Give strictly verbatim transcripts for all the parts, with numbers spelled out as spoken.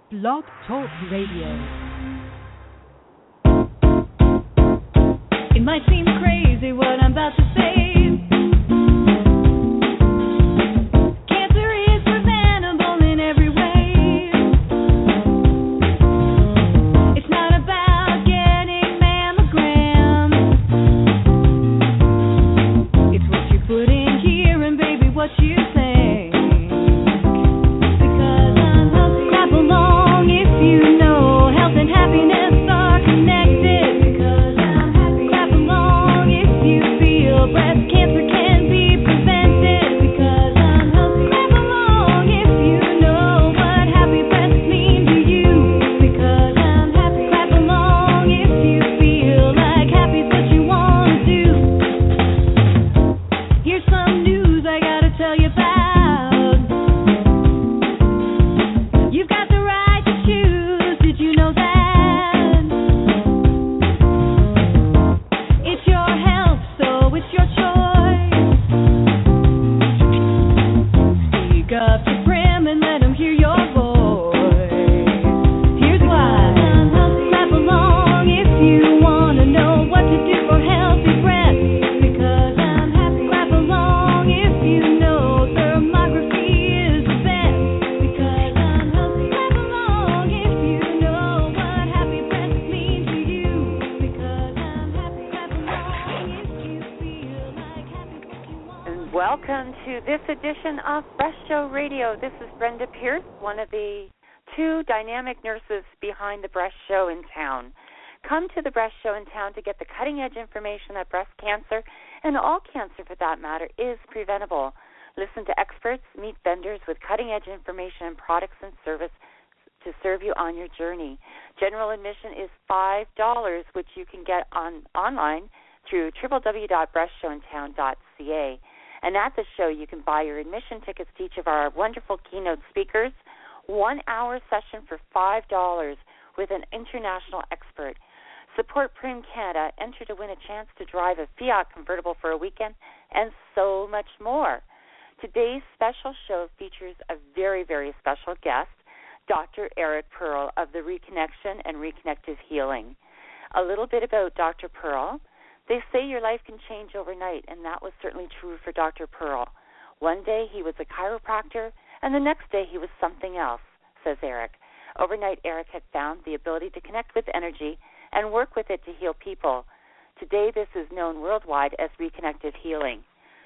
Blog Talk Radio. It might seem crazy what I'm about to say. Cancer is preventable in every way. It's not about getting mammograms. It's what you put in here and baby what you say. Because I'm healthy. Clap along if you know health and happiness are connected. Because I'm happy. Clap along if you feel breast cancer can be prevented. Because I'm healthy. Clap along if you know what happy breasts mean to you. Because I'm happy. Clap along if you feel like happy's what you want to do. Here's some news I gotta tell you about. You've got the right to choose. Did you know that? It's your health, so it's your choice. Speak up to Prim and let him hear your voice. Here's why. Clap along if you want to know what to do for healthy breasts. Because I'm happy. Clap along if you know thermography is the best. Because I'm healthy. Clap along if you know what happy breasts mean to you. Because I'm happy. Clap along if you feel like happy's what you want. And welcome to this edition of Breast Show Radio. This is Brenda Pierce, one of the two dynamic nurses behind the Breast Show in town. Come to the Breast Show in town to get the cutting-edge information that breast cancer, and all cancer for that matter, is preventable. Listen to experts, meet vendors with cutting-edge information and products and service to serve you on your journey. General admission is five dollars, which you can get on online through w w w dot breast show in town dot c a. And at the show, you can buy your admission tickets to each of our wonderful keynote speakers, one-hour session for five dollars with an international expert. Support Prim Canada, enter to win a chance to drive a Fiat convertible for a weekend, and so much more. Today's special show features a very, very special guest, Doctor Eric Pearl of the Reconnection and Reconnective Healing. A little bit about Doctor Pearl. They say your life can change overnight, and that was certainly true for Doctor Pearl. One day he was a chiropractor, and the next day he was something else, says Eric. Overnight, Eric had found the ability to connect with energy and work with it to heal people. Today, this is known worldwide as reconnective healing.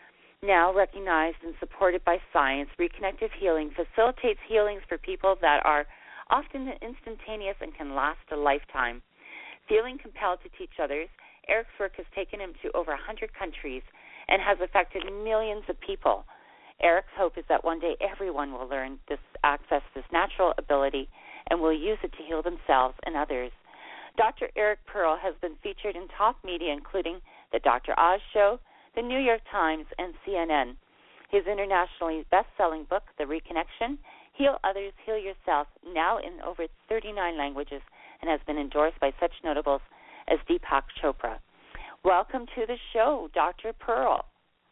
Now recognized and supported by science, reconnective healing facilitates healings for people that are often instantaneous and can last a lifetime. Feeling compelled to teach others, Eric's work has taken him to over one hundred countries and has affected millions of people. Eric's hope is that one day everyone will learn this, access this natural ability and will use it to heal themselves and others. Doctor Eric Pearl has been featured in top media, including The Doctor Oz Show, The New York Times, and C N N. His internationally best-selling book, The Reconnection, Heal Others, Heal Yourself, now in over thirty-nine languages, and has been endorsed by such notables as Deepak Chopra. Welcome to the show, Doctor Pearl.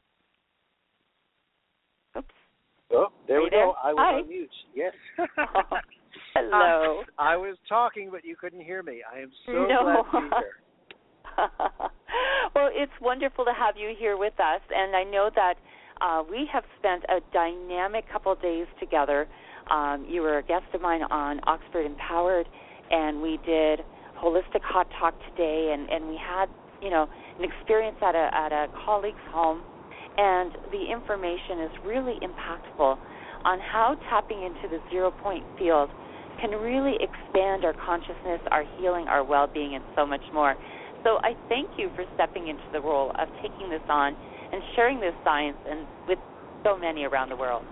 Oops. Oh, there Are we you there? go. I was Hi. on mute. Yes. Hello. Uh, I was talking, but you couldn't hear me. I am so No. glad to be here. Well, it's wonderful to have you here with us, and I know that uh, we have spent a dynamic couple of days together. Um, you were a guest of mine on Oxford Empowered, and we did Holistic Hot Talk today, and, and we had, you know, an experience at a at a colleague's home, and the information is really impactful on how tapping into the zero-point field can really expand our consciousness, our healing, our well-being, and so much more. So I thank you for stepping into the role of taking this on and sharing this science and with so many around the world.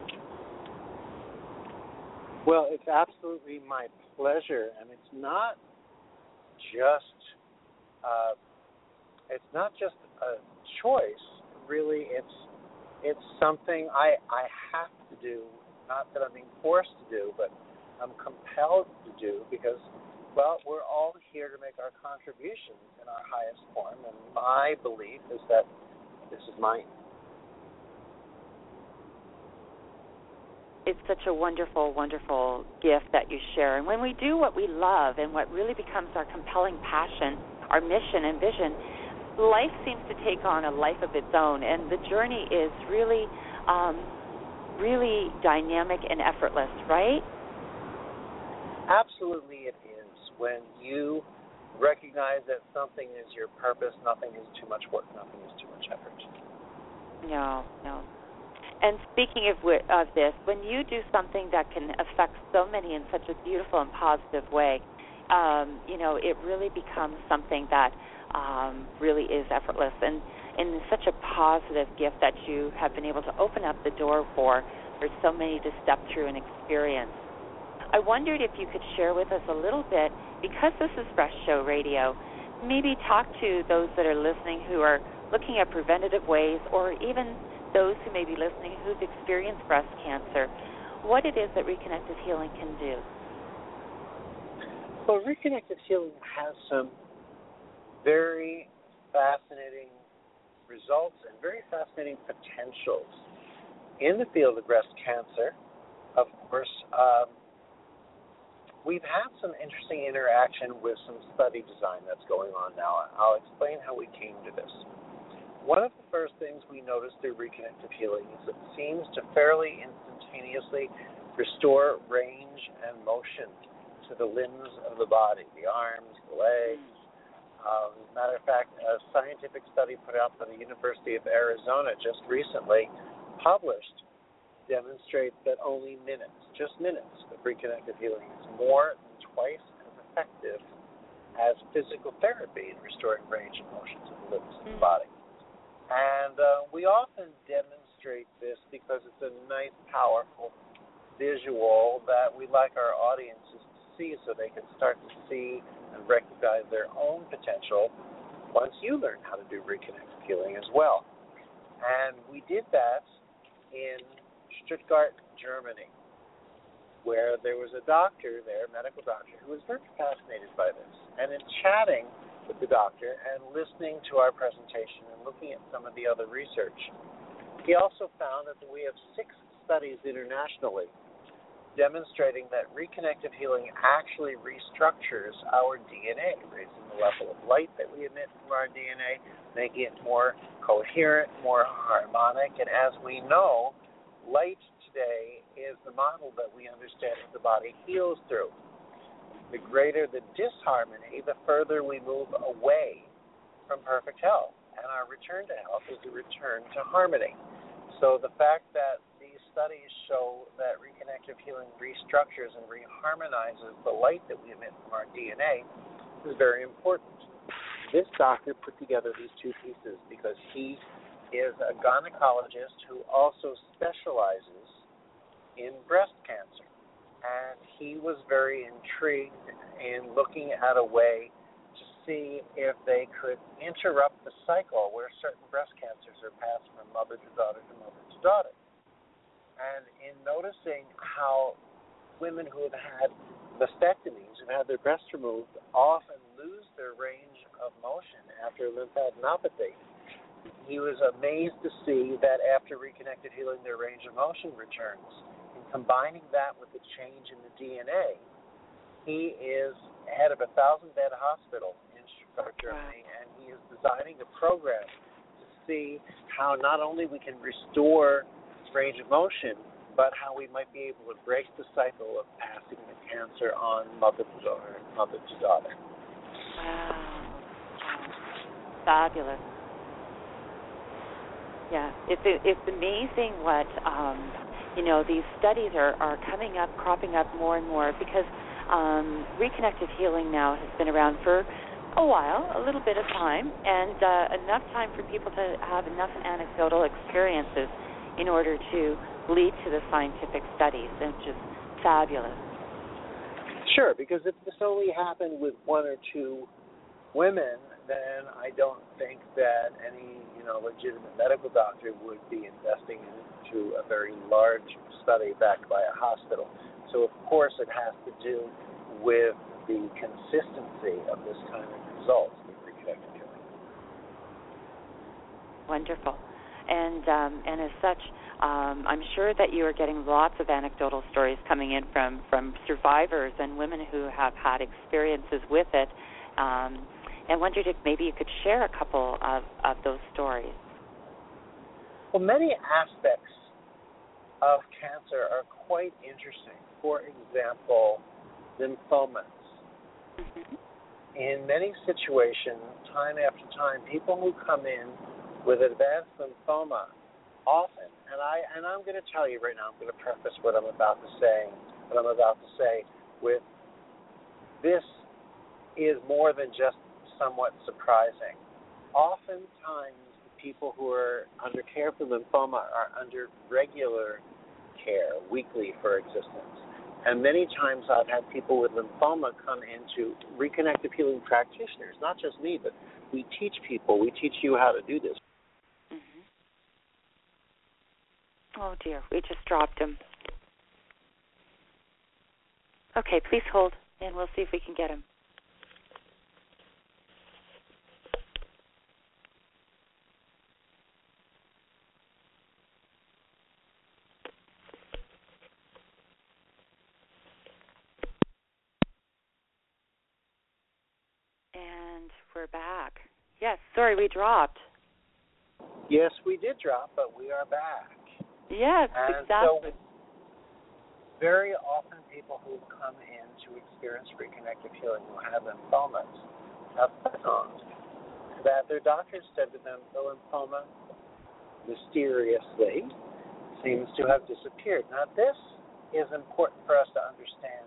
Well, it's absolutely my pleasure, and it's not just uh, it's not just a choice. Really, it's it's something I I have to do. Not that I'm being forced to do, but I'm compelled to do because, well, we're all here to make our contributions in our highest form, and my belief is that this is mine. it's such a wonderful, wonderful gift that you share. And when we do what we love and what really becomes our compelling passion, our mission and vision, life seems to take on a life of its own, and the journey is really, um, really dynamic and effortless, right? Absolutely it is. When you recognize that something is your purpose, nothing is too much work, nothing is too much effort. No, no. And speaking of, of this, when you do something that can affect so many in such a beautiful and positive way, um, you know, it really becomes something that um, really is effortless and, and such a positive gift that you have been able to open up the door for, for so many to step through and experience. I wondered if you could share with us a little bit, because this is Breast Show Radio, maybe talk to those that are listening who are looking at preventative ways, or even those who may be listening who've experienced breast cancer, what it is that Reconnected Healing can do. Well, Reconnected Healing has some very fascinating results and very fascinating potentials in the field of breast cancer. Of course, um, we've had some interesting interaction with some study design that's going on now. I'll explain how we came to this. One of the first things we noticed through Reconnected Healing is it seems to fairly instantaneously restore range and motion to the limbs of the body, the arms, the legs. Um, as a matter of fact, a scientific study put out by the University of Arizona just recently published demonstrates that only minutes, just minutes, of Reconnected Healing is more than twice as effective as physical therapy in restoring range and motion to the limbs of the body. And uh, we often demonstrate this because it's a nice, powerful visual that we like our audiences to see so they can start to see and recognize their own potential once you learn how to do Reconnected Healing as well. And we did that in Stuttgart, Germany, where there was a doctor there, a medical doctor, who was very fascinated by this. And in chatting with the doctor and listening to our presentation and looking at some of the other research, he also found that we have six studies internationally demonstrating that Reconnected Healing actually restructures our D N A, raising the level of light that we emit from our D N A, making it more coherent, more harmonic. And as we know, light today is the model that we understand that the body heals through. The greater the disharmony, the further we move away from perfect health. And our return to health is a return to harmony. So the fact that these studies show that Reconnected Healing restructures and reharmonizes the light that we emit from our D N A is very important. This doctor put together these two pieces because he is a gynecologist who also specializes in breast cancer. And he was very intrigued in looking at a way to see if they could interrupt the cycle where certain breast cancers are passed from mother to daughter to mother to daughter. And in noticing how women who have had mastectomies, who've had their breasts removed, often lose their range of motion after lymphadenopathy, he was amazed to see that after Reconnected Healing, their range of motion returns. Combining that with the change in the D N A, he is head of a thousand-bed hospital in Stuttgart, Germany, and he is designing a program to see how not only we can restore range of motion, but how we might be able to break the cycle of passing the cancer on mother to daughter, mother to daughter. Wow. Fabulous. Yeah, it's it's amazing what um, you know, these studies are, are coming up, cropping up more and more because um, Reconnected Healing now has been around for a while, a little bit of time, and uh, enough time for people to have enough anecdotal experiences in order to lead to the scientific studies, which is fabulous. Sure, because if this only happened with one or two women, then I don't think that any, you know, legitimate medical doctor would be investing into a very large study backed by a hospital. So, of course, it has to do with the consistency of this kind of results with Reconnected Healing. Wonderful. And um, and as such, Um, I'm sure that you are getting lots of anecdotal stories coming in from, from survivors and women who have had experiences with it. Um, and wondered if maybe you could share a couple of, of those stories. Well, many aspects of cancer are quite interesting. For example, lymphomas. Mm-hmm. In many situations, time after time, people who come in with advanced lymphoma often, and I and I'm going to tell you right now, I'm going to preface what I'm about to say, what I'm about to say with this is more than just somewhat surprising. Oftentimes, the people who are under care for lymphoma are under regular care, weekly for existence. And many times I've had people with lymphoma come into reconnective healing practitioners, not just me, but we teach people, we teach you how to do this. Mm-hmm. Oh, dear, we just dropped him. Okay, please hold, and we'll see if we can get him. And we're back. Yes, sorry, we dropped. Yes, we did drop, but we are back. Yes, and exactly. So very often people who come in to experience reconnective healing who have lymphomas have found that their doctors said to them the lymphoma mysteriously seems to have disappeared. Now, this is important for us to understand.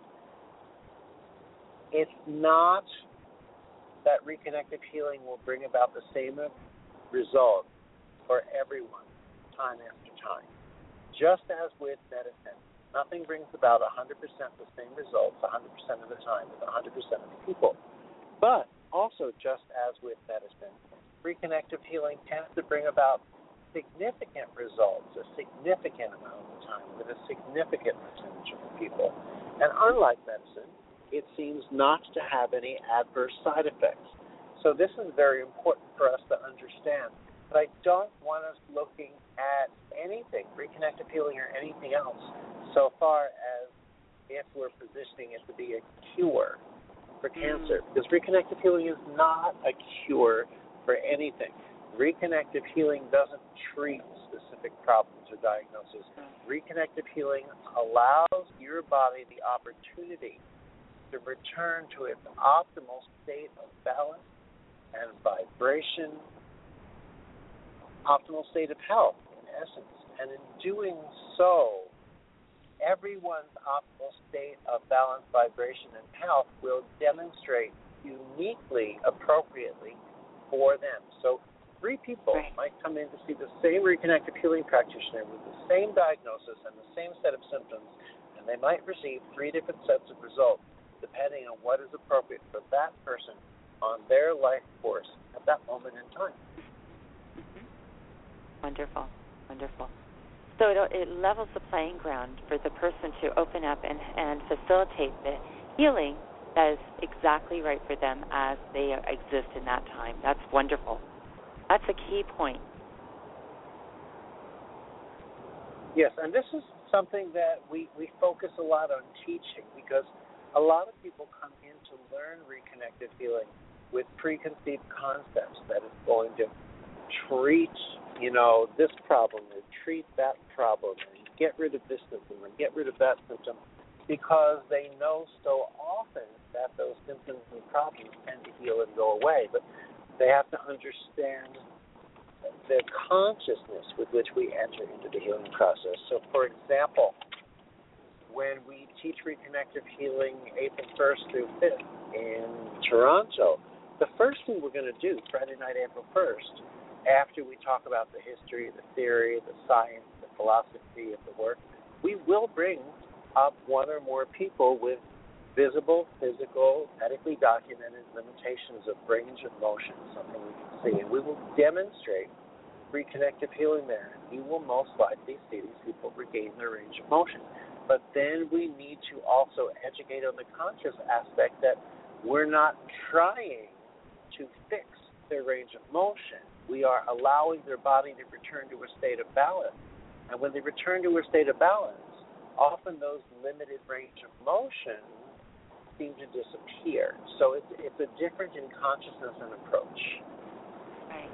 It's not that reconnective healing will bring about the same result for everyone time after time. Just as with medicine, nothing brings about one hundred percent the same results one hundred percent of the time with one hundred percent of the people. But also, just as with medicine, reconnective healing tends to bring about significant results a significant amount of the time with a significant percentage of the people. And unlike medicine, it seems not to have any adverse side effects. So this is very important for us to understand. But I don't want us looking at anything, reconnective healing or anything else, so far as if we're positioning it to be a cure for cancer. Because reconnective healing is not a cure for anything. Reconnective healing doesn't treat specific problems or diagnoses. Reconnective healing allows your body the opportunity to return to its optimal state of balance and vibration, optimal state of health, in essence. And in doing so, everyone's optimal state of balance, vibration, and health will demonstrate uniquely, appropriately for them. So three people right. might come in to see the same reconnective healing practitioner with the same diagnosis and the same set of symptoms, and they might receive three different sets of results, depending on what is appropriate for that person on their life course at that moment in time. Mm-hmm. Wonderful, wonderful. So it, it levels the playing ground for the person to open up and, and facilitate the healing that is exactly right for them as they exist in that time. That's wonderful. That's a key point. Yes, and this is something that we, we focus a lot on teaching, because a lot of people come in to learn reconnective healing with preconceived concepts that it's going to treat, you know, this problem or treat that problem and get rid of this symptom and get rid of that symptom, because they know so often that those symptoms and problems tend to heal and go away. But they have to understand the consciousness with which we enter into the healing process. So, for example, when we teach reconnective healing April first through fifth in Toronto, the first thing we're going to do Friday night, April first, after we talk about the history, the theory, the science, the philosophy of the work, we will bring up one or more people with visible, physical, medically documented limitations of range of motion, something we can see, and we will demonstrate reconnective healing there. And you will most likely see these people regain their range of motion. But then we need to also educate on the conscious aspect that we're not trying to fix their range of motion. We are allowing their body to return to a state of balance And when they return to a state of balance, often those limited range of motion seem to disappear. So it's it's a difference in consciousness and approach. Right.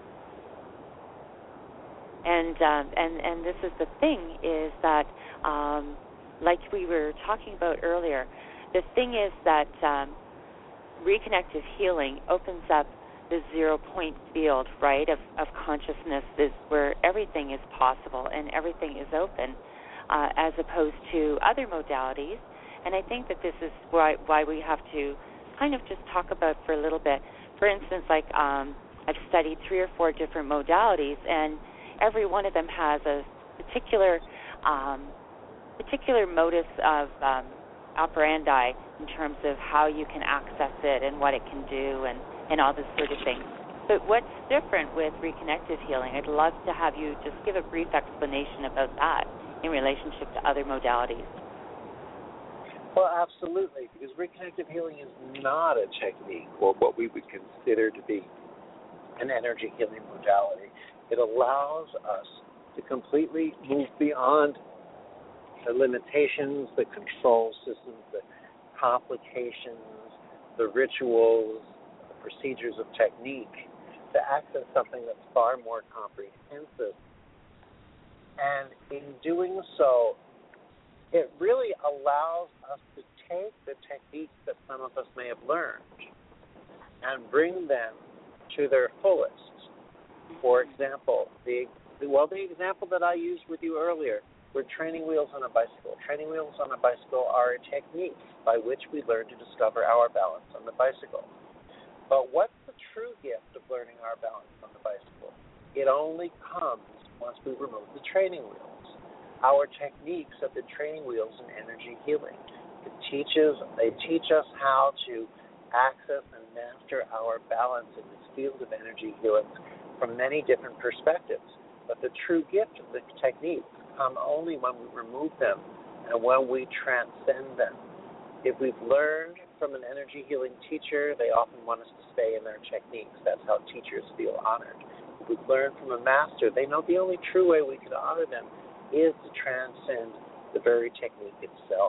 And um, and and this is the thing is that, um, like we were talking about earlier, the thing is that um, reconnective healing opens up the zero point field, right, of, of consciousness, is where everything is possible and everything is open, uh, as opposed to other modalities. And I think that this is why why we have to kind of just talk about for a little bit. For instance, like um, I've studied three or four different modalities, and every one of them has a particular um, particular modus of um, operandi in terms of how you can access it and what it can do and, and all this sort of thing. But what's different with reconnective healing? I'd love to have you just give a brief explanation about that in relationship to other modalities. Well, absolutely, because reconnective healing is not a technique or what we would consider to be an energy healing modality. It allows us to completely move beyond the limitations, the control systems, the complications, the rituals, the procedures of technique, to access something that's far more comprehensive. And in doing so, it really allows us to take the techniques that some of us may have learned and bring them to their fullest. For example, the well, the example that I used with you earlier were training wheels on a bicycle. Training wheels on a bicycle are a technique by which we learn to discover our balance on the bicycle. But what's the true gift of learning our balance on the bicycle? It only comes once we remove the training wheels. Our techniques have been training wheels in energy healing. It teaches, they teach us how to access and master our balance in this field of energy healing from many different perspectives. But the true gift of the techniques come only when we remove them and when we transcend them. If we've learned from an energy healing teacher, they often want us to stay in their techniques. That's how teachers feel honored. If we've learned from a master, they know the only true way we can honor them is to transcend the very technique itself.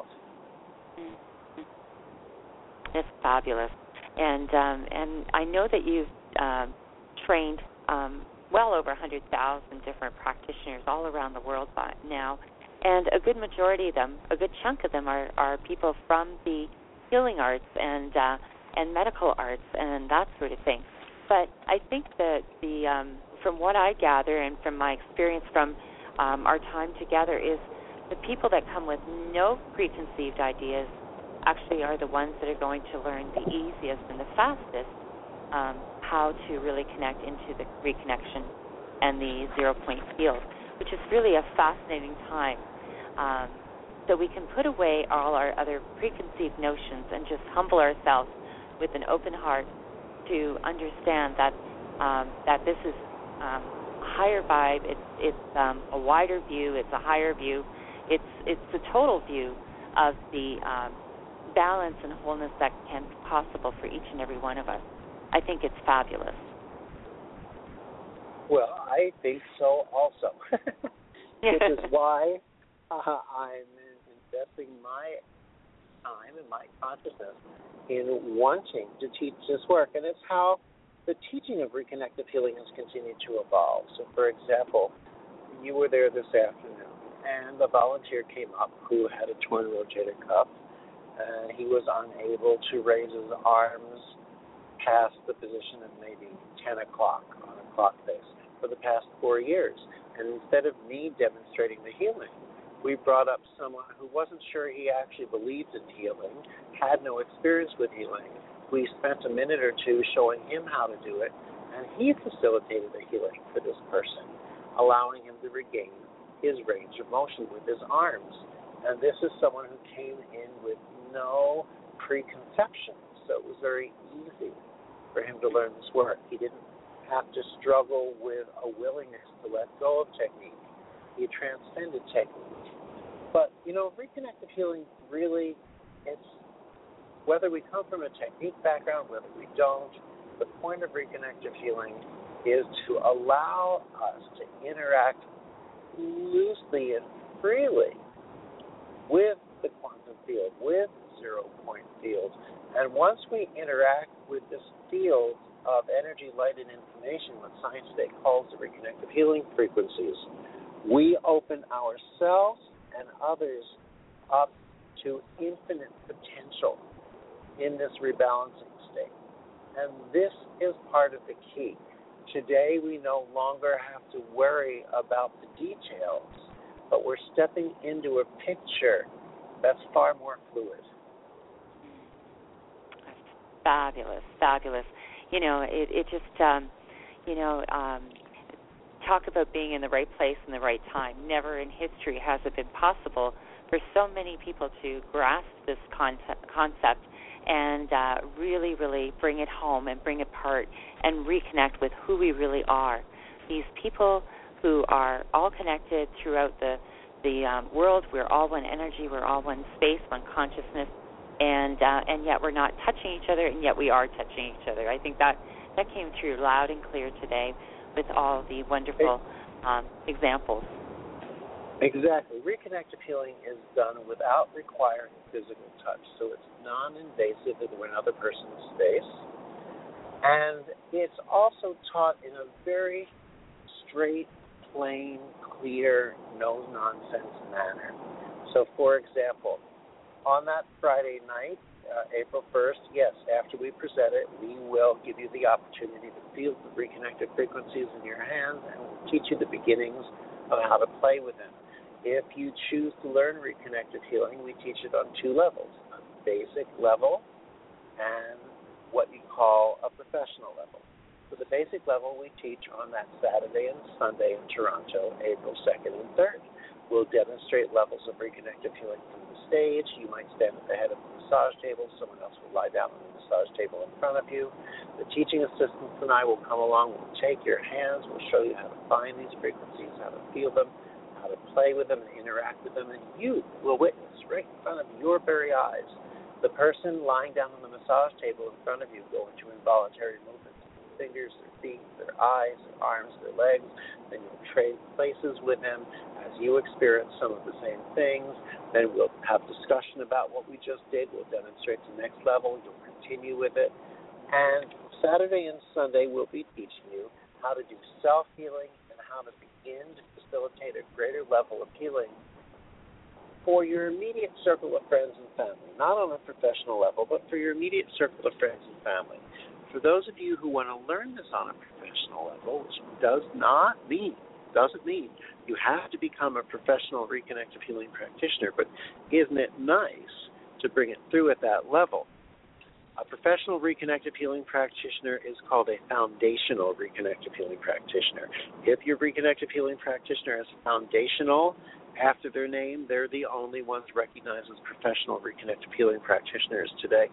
It's fabulous, and um, and I know that you've um, trained um, well over one hundred thousand different practitioners all around the world by now, and a good majority of them, a good chunk of them, are, are people from the healing arts and uh, and medical arts and that sort of thing. But I think that the um, from what I gather and from my experience from Um, our time together is the people that come with no preconceived ideas actually are the ones that are going to learn the easiest and the fastest um, how to really connect into the reconnection and the zero-point field, which is really a fascinating time. Um, so we can put away all our other preconceived notions and just humble ourselves with an open heart to understand that um, that this is um, higher vibe, it's it's um, a wider view, it's a higher view, it's it's the total view of the um, balance and wholeness that can be possible for each and every one of us. I think it's fabulous. Well, I think so also. This is why uh, I'm investing my time and my consciousness in wanting to teach this work, and it's how the teaching of reconnective healing has continued to evolve. So, for example, you were there this afternoon, and a volunteer came up who had a torn rotator cuff, and he was unable to raise his arms past the position of maybe ten o'clock on a clock face for the past four years. And instead of me demonstrating the healing, we brought up someone who wasn't sure he actually believed in healing, had no experience with healing. We spent a minute or two showing him how to do it, and he facilitated the healing for this person, allowing him to regain his range of motion with his arms. And this is someone who came in with no preconceptions, so it was very easy for him to learn this work. He didn't have to struggle with a willingness to let go of technique. He transcended technique. But, you know, reconnective healing really, it's whether we come from a technique background, whether we don't, the point of reconnective healing is to allow us to interact loosely and freely with the quantum field, with zero-point field. And once we interact with this field of energy, light, and information, what science today calls the reconnective healing frequencies, we open ourselves and others up to infinite potential in this rebalancing state. And this is part of the key. Today, we no longer have to worry about the details, but we're stepping into a picture that's far more fluid. Fabulous, fabulous. You know, it, it just, um, you know, um, talk about being in the right place in the right time. Never in history has it been possible for so many people to grasp this concept, concept and uh, really, really bring it home and bring it apart and reconnect with who we really are. These people who are all connected throughout the, the um, world, we're all one energy, we're all one space, one consciousness, and uh, and yet we're not touching each other, and yet we are touching each other. I think that, that came through loud and clear today with all the wonderful um, examples. Exactly. Reconnective healing is done without requiring physical touch, so it's non-invasive in another person's space, and it's also taught in a very straight, plain, clear, no-nonsense manner. So, for example, on that Friday night, uh, April first, yes, after we present it, we will give you the opportunity to feel the reconnected frequencies in your hands, and we'll teach you the beginnings of how to play with them. If you choose to learn reconnected healing, we teach it on two levels, a basic level and what you call a professional level. So the basic level we teach on that Saturday and Sunday in Toronto, April second and third. We'll demonstrate levels of reconnective healing from the stage. You might stand at the head of the massage table. Someone else will lie down on the massage table in front of you. The teaching assistants and I will come along. We'll take your hands. We'll show you how to find these frequencies, how to feel them, how to play with them and interact with them. And you will witness right in front of your very eyes the person lying down on the massage table in front of you go into involuntary movements. Fingers, their feet, their eyes, their arms, their legs. Then you'll trade places with them as you experience some of the same things. Then we'll have discussion about what we just did. We'll demonstrate the next level. You'll continue with it. And Saturday and Sunday we'll be teaching you how to do self-healing and how to begin to facilitate a greater level of healing for your immediate circle of friends and family. Not on a professional level, but for your immediate circle of friends and family. For those of you who want to learn this on a professional level, which does not mean, doesn't mean you have to become a professional reconnective healing practitioner, but isn't it nice to bring it through at that level? A professional reconnective healing practitioner is called a foundational reconnective healing practitioner. If your reconnective healing practitioner has foundational after their name, they're the only ones recognized as professional reconnective healing practitioners today.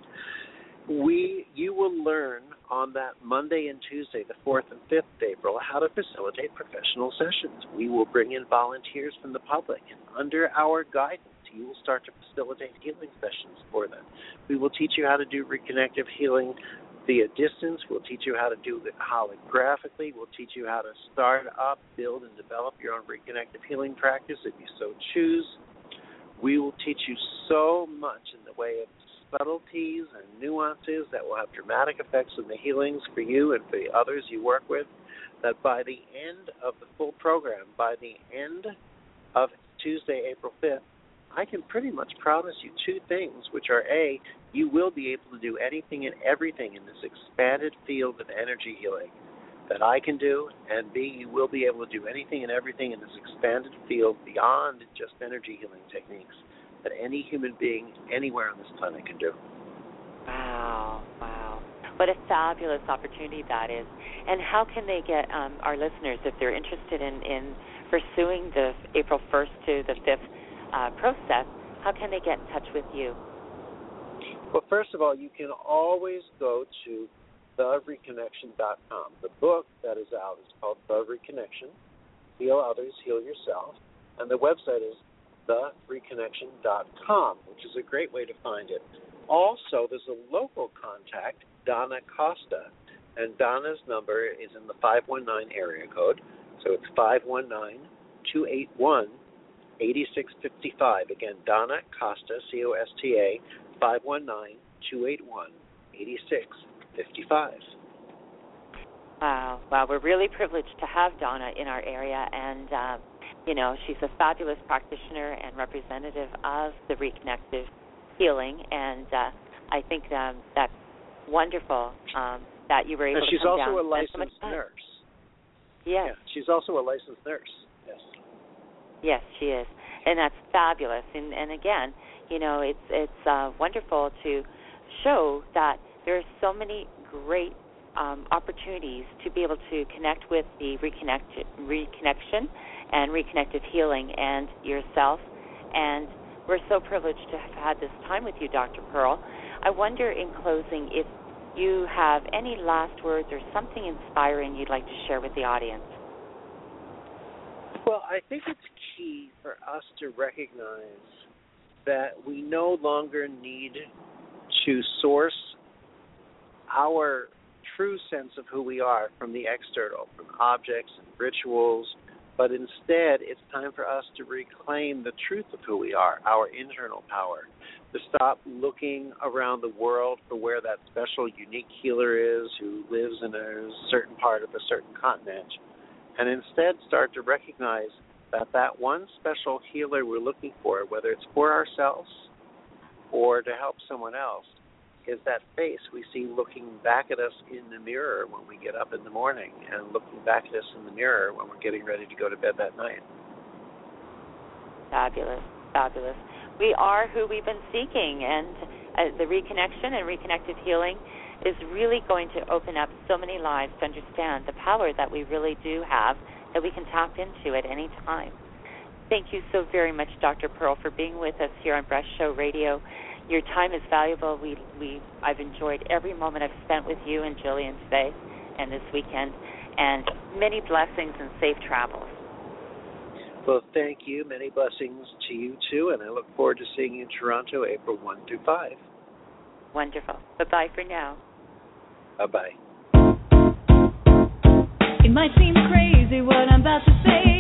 We, you will learn on that Monday and Tuesday, the fourth and fifth of April, how to facilitate professional sessions. We will bring in volunteers from the public, and under our guidance, you will start to facilitate healing sessions for them. We will teach you how to do reconnective healing via distance. We'll teach you how to do it holographically. We'll teach you how to start up, build, and develop your own reconnective healing practice if you so choose. We will teach you so much in the way of subtleties and nuances that will have dramatic effects on the healings for you and for the others you work with, that by the end of the full program, by the end of Tuesday, April fifth, I can pretty much promise you two things, which are A, you will be able to do anything and everything in this expanded field of energy healing that I can do, and B, you will be able to do anything and everything in this expanded field beyond just energy healing techniques that any human being anywhere on this planet can do. Wow, wow. What a fabulous opportunity that is. And how can they get um, our listeners, if they're interested in, in pursuing the April first to the fifth uh, process, how can they get in touch with you? Well, first of all, you can always go to the reconnection dot com. The book that is out is called The Reconnection, Heal Others, Heal Yourself, and the website is the reconnection dot com, which is a great way to find it. Also, there's a local contact, Donna Costa, and Donna's number is in the five one nine area code, so it's five one nine, two eight one, eight six five five. Again, Donna Costa, C O S T A, five one nine, two eight one, eight six five five. Wow, wow, we're really privileged to have Donna in our area, and, uh, you know, she's a fabulous practitioner and representative of the reconnective healing, and uh, I think um, that's wonderful um, that you were able and to she's come also down. a licensed nurse. Yes. Yeah, she's also a licensed nurse. Yes. Yes, she is, and that's fabulous. And, and again, you know, it's it's uh, wonderful to show that there are so many great um, opportunities to be able to connect with the reconnect, reconnection and reconnective healing and yourself. And we're so privileged to have had this time with you, Doctor Pearl. I wonder, in closing, if you have any last words or something inspiring you'd like to share with the audience. Well, I think it's key for us to recognize that we no longer need to source our true sense of who we are from the external, from objects and rituals, but instead it's time for us to reclaim the truth of who we are, our internal power, to stop looking around the world for where that special, unique healer is who lives in a certain part of a certain continent, and instead start to recognize that that one special healer we're looking for, whether it's for ourselves or to help someone else, is that face we see looking back at us in the mirror when we get up in the morning and looking back at us in the mirror when we're getting ready to go to bed that night. Fabulous, fabulous. We are who we've been seeking, and uh, the reconnection and reconnective healing is really going to open up so many lives to understand the power that we really do have that we can tap into at any time. Thank you so very much, Doctor Pearl, for being with us here on Breast Show Radio. Your time is valuable. We, we, I've enjoyed every moment I've spent with you and Jillian today and this weekend, and many blessings and safe travels. Well, thank you. Many blessings to you, too, and I look forward to seeing you in Toronto April first through fifth. Wonderful. Bye-bye for now. Bye-bye. It might seem crazy what I'm about to say.